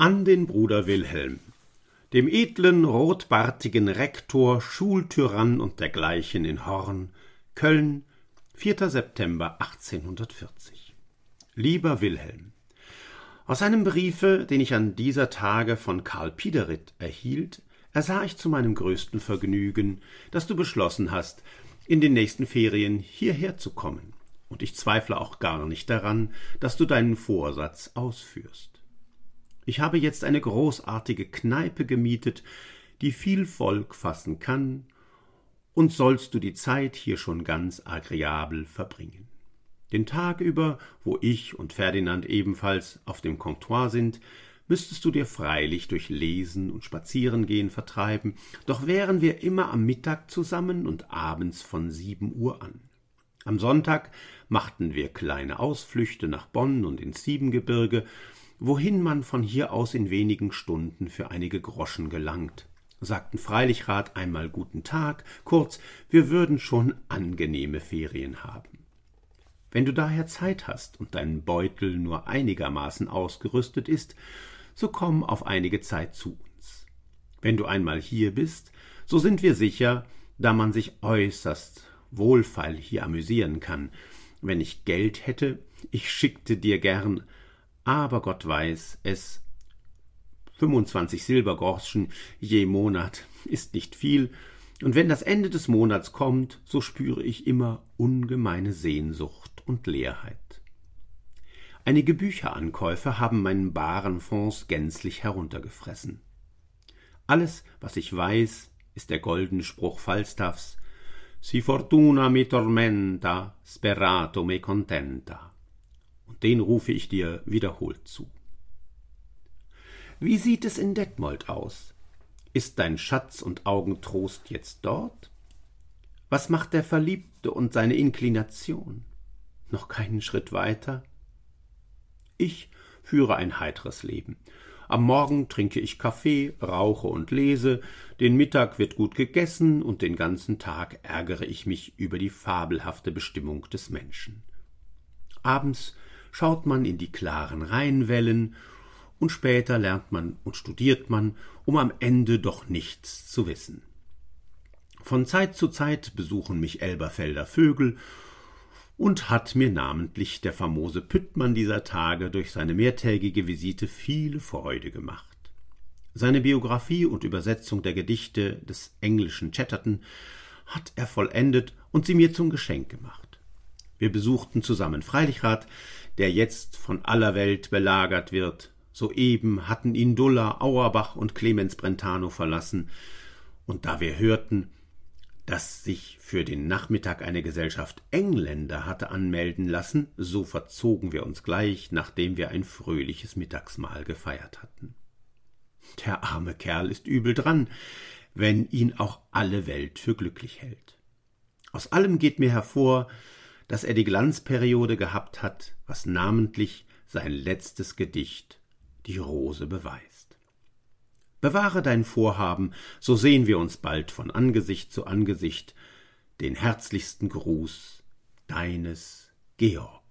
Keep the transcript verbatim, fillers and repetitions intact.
An den Bruder Wilhelm, dem edlen, rotbartigen Rektor, Schultyrann und dergleichen in Horn, Köln, vierter September achtzehnhundertvierzig. Lieber Wilhelm, aus einem Briefe, den ich an dieser Tage von Karl Piderit erhielt, ersah ich zu meinem größten Vergnügen, dass du beschlossen hast, in den nächsten Ferien hierher zu kommen, und ich zweifle auch gar nicht daran, dass du deinen Vorsatz ausführst. Ich habe jetzt eine großartige Kneipe gemietet, die viel Volk fassen kann, und sollst du die Zeit hier schon ganz agreeabel verbringen. Den Tag über, wo ich und Ferdinand ebenfalls auf dem Comptoir sind, müsstest du dir freilich durch Lesen und Spazierengehen vertreiben, doch wären wir immer am Mittag zusammen und abends von sieben Uhr an. Am Sonntag machten wir kleine Ausflüchte nach Bonn und ins Siebengebirge, wohin man von hier aus in wenigen Stunden für einige Groschen gelangt, sagten Freilichrat einmal guten Tag, kurz, wir würden schon angenehme Ferien haben. Wenn du daher Zeit hast und dein Beutel nur einigermaßen ausgerüstet ist, so komm auf einige Zeit zu uns. Wenn du einmal hier bist, so sind wir sicher, da man sich äußerst wohlfeil hier amüsieren kann. Wenn ich Geld hätte, ich schickte dir gern, aber Gott weiß es, fünfundzwanzig Silbergroschen je Monat ist nicht viel, und wenn das Ende des Monats kommt, so spüre ich immer ungemeine Sehnsucht und Leerheit. Einige Bücherankäufe haben meinen baren Fonds gänzlich heruntergefressen. Alles, was ich weiß, ist der goldene Spruch Falstaffs: Si fortuna mi tormenta, sperato me contenta. Und den rufe ich dir wiederholt zu. Wie sieht es in Detmold aus? Ist dein Schatz und Augentrost jetzt dort? Was macht der Verliebte und seine Inklination? Noch keinen Schritt weiter? Ich führe ein heiteres Leben. Am Morgen trinke ich Kaffee, rauche und lese, den Mittag wird gut gegessen und den ganzen Tag ärgere ich mich über die fabelhafte Bestimmung des Menschen. Abends schaut man in die klaren Rheinwellen, und später lernt man und studiert man, um am Ende doch nichts zu wissen. Von Zeit zu Zeit besuchen mich Elberfelder Vögel, und hat mir namentlich der famose Püttmann dieser Tage durch seine mehrtägige Visite viele Freude gemacht. Seine Biographie und Übersetzung der Gedichte des englischen Chatterton hat er vollendet und sie mir zum Geschenk gemacht. Wir besuchten zusammen Freilichrat, der jetzt von aller Welt belagert wird. Soeben hatten ihn Dulla, Auerbach und Clemens Brentano verlassen, und da wir hörten, dass sich für den Nachmittag eine Gesellschaft Engländer hatte anmelden lassen, so verzogen wir uns gleich, nachdem wir ein fröhliches Mittagsmahl gefeiert hatten. Der arme Kerl ist übel dran, wenn ihn auch alle Welt für glücklich hält. Aus allem geht mir hervor, dass er die Glanzperiode gehabt hat, was namentlich sein letztes Gedicht, die Rose, beweist. Bewahre dein Vorhaben, so sehen wir uns bald von Angesicht zu Angesicht. Den herzlichsten Gruß, deines Georg.